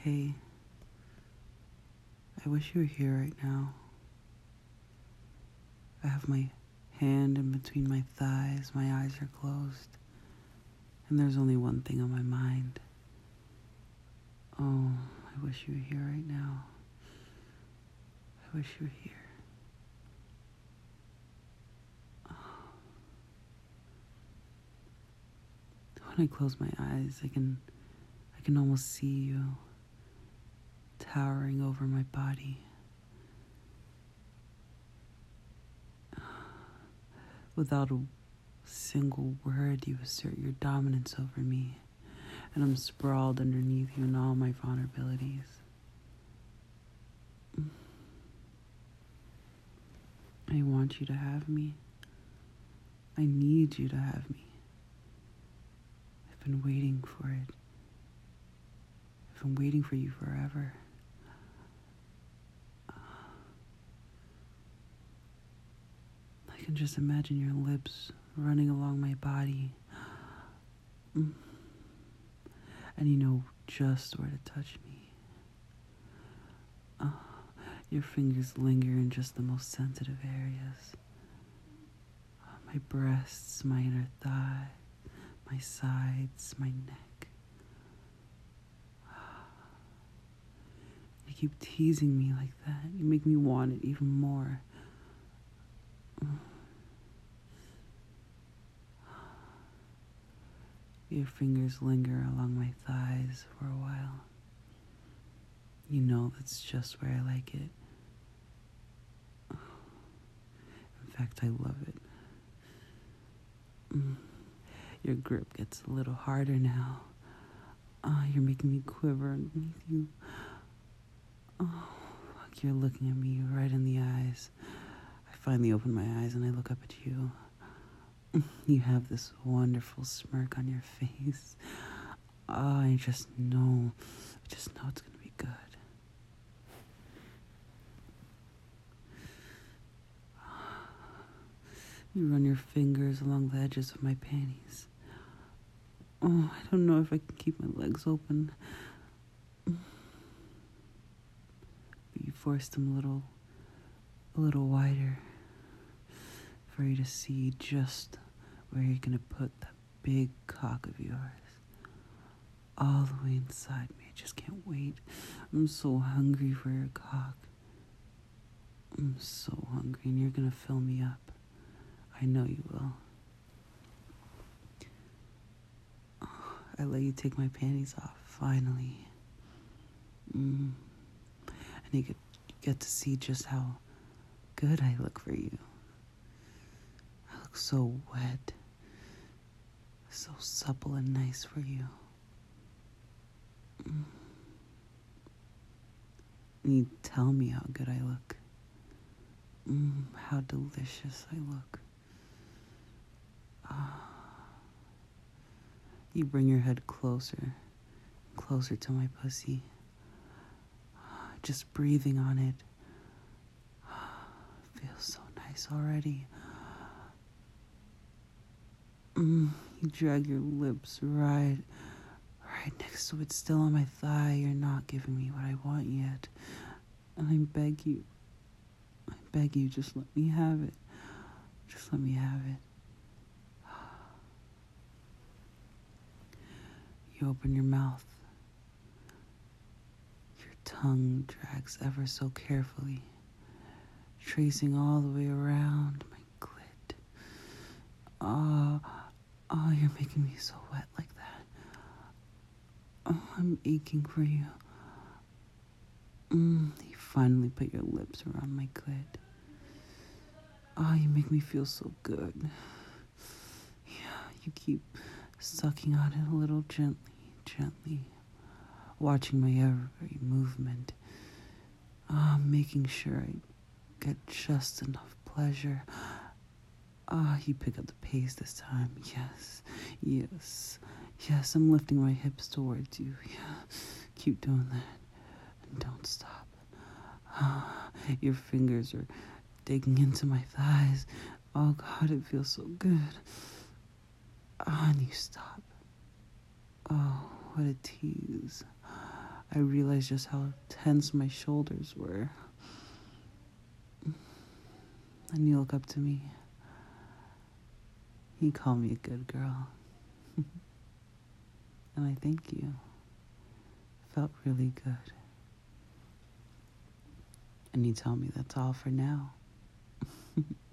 Hey, I wish you were here right now. I have my hand in between my thighs, my eyes are closed, and there's only one thing on my mind. Oh, I wish you were here right now. I wish you were here. When I close my eyes, I can almost see you towering over my body. Without a single word, you assert your dominance over me, and I'm sprawled underneath you in all my vulnerabilities. I want you to have me. I need you to have me. I've been waiting for it. I've been waiting for you forever. I can just imagine your lips running along my body. And you know just where to touch me. Your fingers linger in just the most sensitive areas. My breasts, my inner thigh, my sides, my neck. You keep teasing me like that. You make me want it even more. Your fingers linger along my thighs for a while. You know that's just where I like it. In fact, I love it. Your grip gets a little harder now. You're making me quiver underneath you. Like you're looking at me right in the eyes. I finally open my eyes and I look up at you. You have this wonderful smirk on your face. I just know it's gonna be good. You run your fingers along the edges of my panties. Oh, I don't know if I can keep my legs open. But you force them a little wider for you to see just where you're gonna put that big cock of yours. All the way inside me. I just can't wait. I'm so hungry for your cock. I'm so hungry, and you're gonna fill me up. I know you will. I let you take my panties off, finally. And you get to see just how good I look for you. I look so wet, so supple and nice for you. And you tell me how good I look. How delicious I look. You bring your head closer to my pussy. Just breathing on it. Feels so nice already. You drag your lips right next to it, still on my thigh. You're not giving me what I want yet. And I beg you, just let me have it. Just let me have it. You open your mouth. Your tongue drags ever so carefully, tracing all the way around my clit. You're making me so wet like that. I'm aching for you. You finally put your lips around my clit. You make me feel so good. Yeah, you keep sucking on it a little gently, watching my every movement, making sure I get just enough pleasure. You pick up the pace this time. Yes, I'm lifting my hips towards you. Yeah, keep doing that, and don't stop. Your fingers are digging into my thighs. Oh God, it feels so good. And you stop. Oh, what a tease. I realized just how tense my shoulders were. And you look up to me. You call me a good girl. And I thank you. It felt really good. And you tell me that's all for now.